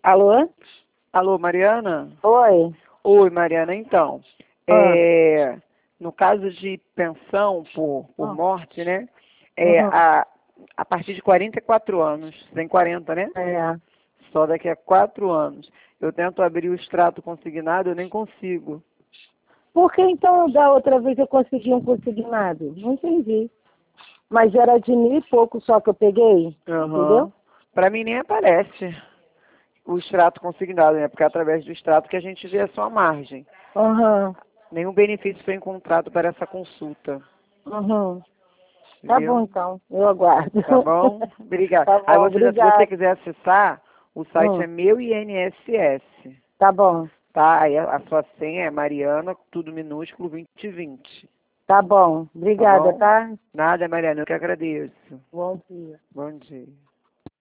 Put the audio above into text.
Alô? Alô, Mariana? Oi. Oi, Mariana. Então, no caso de pensão por morte, né? Uhum. A partir de 44 anos, tem 40, né? É. Só daqui a 4 anos. Eu tento abrir o extrato consignado, eu nem consigo. Por que então da outra vez eu consegui um consignado? Não entendi. Mas era de 1.000 e pouco só que eu peguei, entendeu? Para mim nem aparece o extrato consignado, né? Porque é através do extrato que a gente vê a sua margem. Uhum. Nenhum benefício foi encontrado para essa consulta. Uhum. Tá Viu? bom então, eu aguardo. Tá bom? Obrigada. Tá Aí bom, você, se você obrigada. quiser acessar, o site é meu INSS. Tá bom, Tá? Aí a sua senha é Mariana, tudo minúsculo, 2020. tá bom. Tá Obrigada, bom? tá? Nada, Mariana, eu que agradeço. Bom dia. Bom dia.